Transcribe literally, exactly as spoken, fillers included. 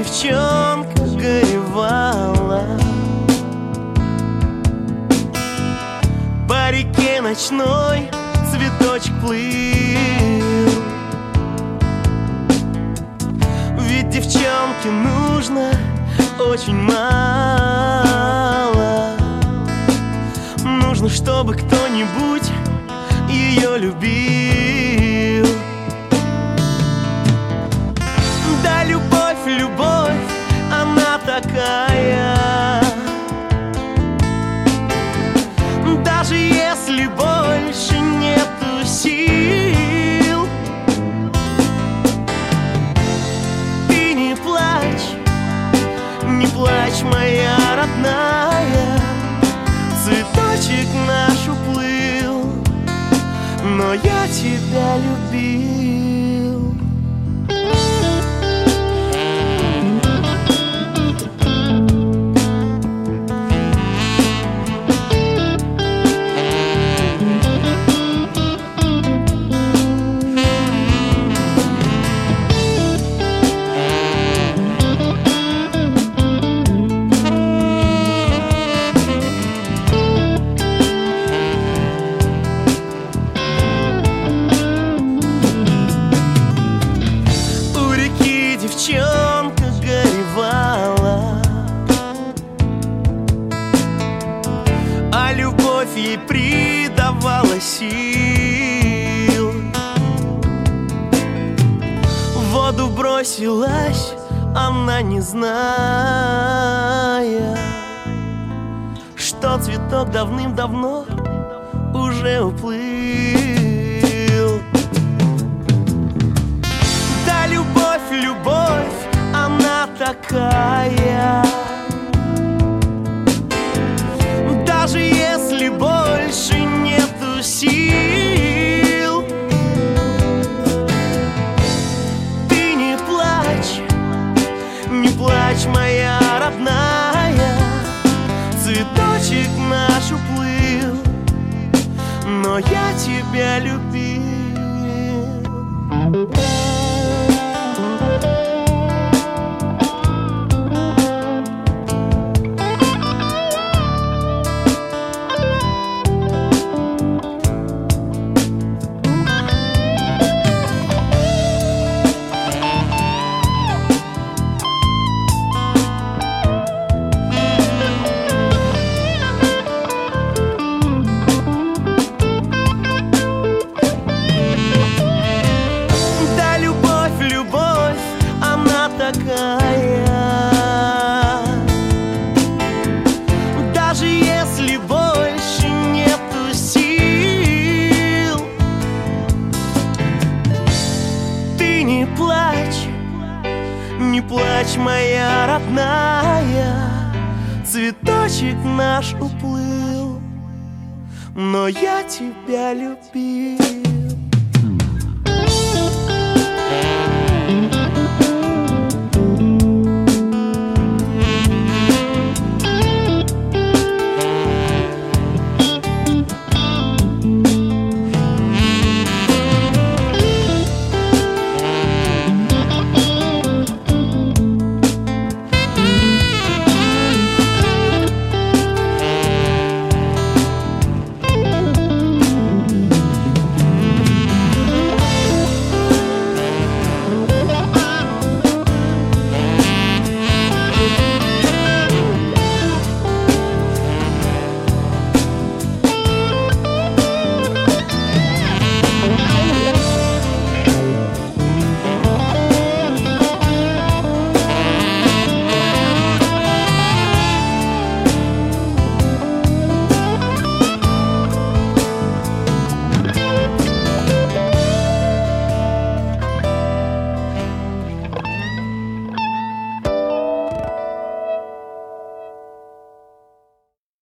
девчонка горевала, по реке ночной цветочек плыл. Ведь девчонке нужно очень мало. Нужно, чтобы кто-нибудь ее любил. Да, любовь, любовь, она такая. Даже если больше нету сил, ты не плачь, не плачь, моя родная. Цветочек наш уплыл, но я тебя любил. Девчонка горевала, а любовь ей придавала сил. В воду бросилась она, не зная, что цветок давным-давно уже уплыл. Да, любовь, любовь, она такая. Даже если больше нету сил, ты не плачь, не плачь, моя родная. Цветочек наш уплыл, но я тебя любил. Даже если больше нету сил, ты не плачь, не плачь, моя родная. Цветочек наш уплыл, но я тебя любил.